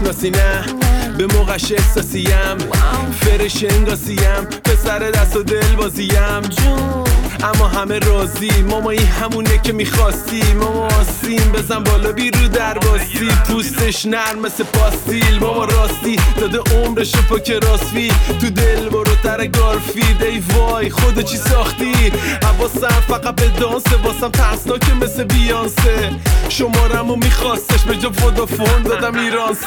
میشناسی نه به موقعش احساسیم فرش انگاسیم پسر دست و دل بازیم اما همه راضی مامایی همونه که میخواستی ماما آسیم بزن بالا بیرو در باستی پوستش نرم مثل پاستیل ماما راستی داده عمرشو پاک راسفی تو دل بروتر گارفید ای وای خودو چی ساختی حواسم فقط به دانسه واسم ترسناکه مثل بیانسه شمارمو میخواستش به جا ودافون دادم ایرانست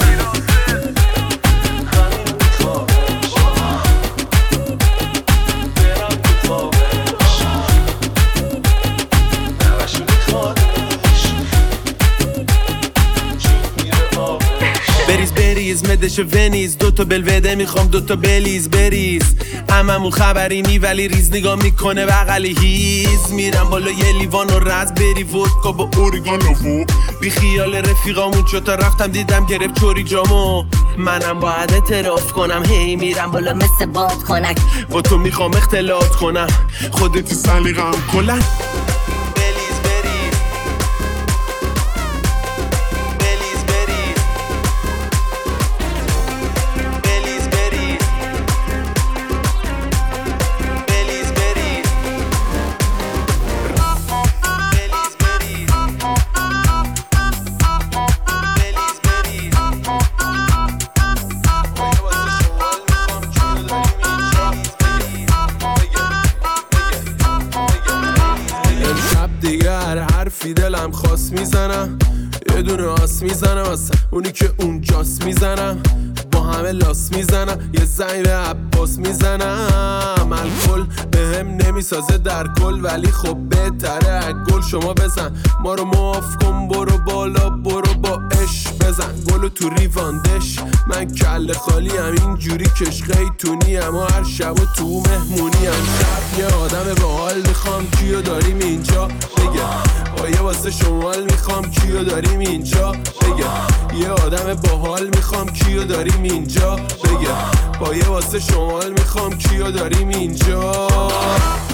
بریز مدش ونیز دوتا بلوده میخوام دوتا بلیز بریز هممون خبری نی ولی ریز نگاه میکنه بغلی هیز میرم بالا یه لیوان و رز بری ودکا با اورگانو بی خیال رفیقامون چوتا رفتم دیدم گرفت چوری جامو منم باید اعتراف کنم هی میرم بالا مثل باد کنک با تو میخوام اختلاط کنم خودتی سلیقم کلا حرفی دلم خواست میزنم یه دونه آس میزنم واسه اونی که اونجاست میزنم با همه لاس میزنم یه زنگ به عباس میزنم الکل به هم نمیسازه در کل ولی خب بهتره گل شما بزن ما رو معاف کن برو بالا برو با اش بزن گلو تو ریواندش من کله خالی هم اینجوری کشقی تونی اما هر شب و تو مهمونی هم شب یه آدم با حال میخوام کیو داریم اینجا بگه یه واسه شمال میخوام کیو داریم اینجا بگه یه آدم باحال میخوام کیو داریم اینجا بگه با یه واسه شمال میخوام کیو داریم اینجا